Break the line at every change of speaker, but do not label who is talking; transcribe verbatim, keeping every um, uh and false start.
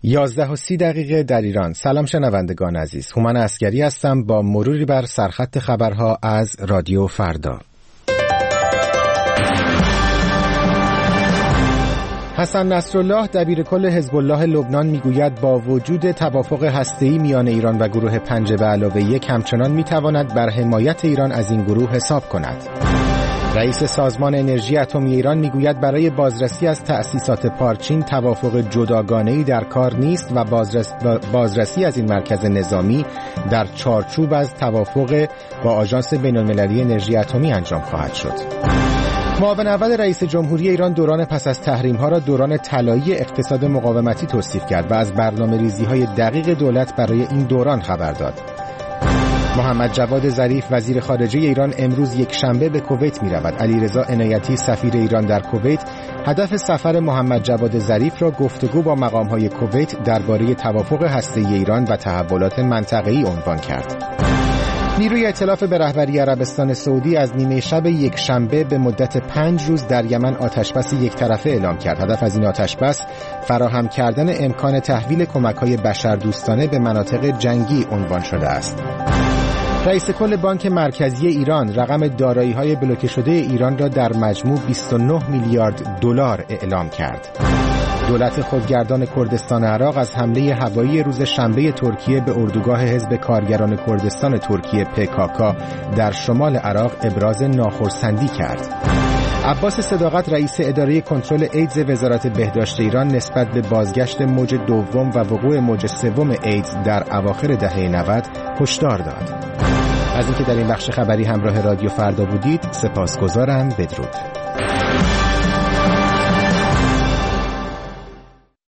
یازده و سی دقیقه در ایران. سلام شنوندگان عزیز، هومن عسگری هستم با مروری بر سرخط خبرها از رادیو فردا. حسن نصرالله دبیرکل حزب الله لبنان میگوید با وجود توافق هسته‌ای میان ایران و گروه پنج به علاوه یک همچنان میتواند بر حمایت ایران از این گروه حساب کند. رئیس سازمان انرژی اتمی ایران میگوید برای بازرسی از تأسیسات پارچین توافق جداگانه‌ای در کار نیست و بازرس بازرسی از این مرکز نظامی در چارچوب از توافق با آژانس بین‌المللی انرژی اتمی انجام خواهد شد. معاون اول رئیس جمهوری ایران دوران پس از تحریم‌ها را دوران طلایی اقتصاد مقاومتی توصیف کرد و از برنامه‌ریزی‌های دقیق دولت برای این دوران خبر داد. محمد جواد ظریف وزیر خارجه ایران امروز یک شنبه به کویت می‌رود. علیرضا عنایتی سفیر ایران در کویت هدف سفر محمد جواد ظریف را گفتگو با مقام‌های کویت درباره توافق هسته‌ای ایران و تحولات منطقه‌ای عنوان کرد. نیروی ائتلاف به رهبری عربستان سعودی از نیمه شب یک شنبه به مدت پنج روز در یمن آتشبس یک طرفه اعلام کرد. هدف از این آتشبس فراهم کردن امکان تحویل کمک‌های بشردوستانه به مناطق جنگی عنوان شده است. رئیس کل بانک مرکزی ایران رقم دارایی‌های بلوکه شده ایران را در مجموع بیست و نه میلیارد دلار اعلام کرد. دولت خودگردان کردستان عراق از حمله هوایی روز شنبه ترکیه به اردوگاه حزب کارگران کردستان ترکیه پی کا کا در شمال عراق ابراز ناخرسندی کرد. عباس صداقت رئیس اداره کنترل ایدز وزارت بهداشت ایران نسبت به بازگشت موج دوم و وقوع موج سوم ایدز در اواخر دهه نود هشدار داد. از اینکه در این بخش خبری همراه رادیو فردا بودید سپاسگزارم. بدرود.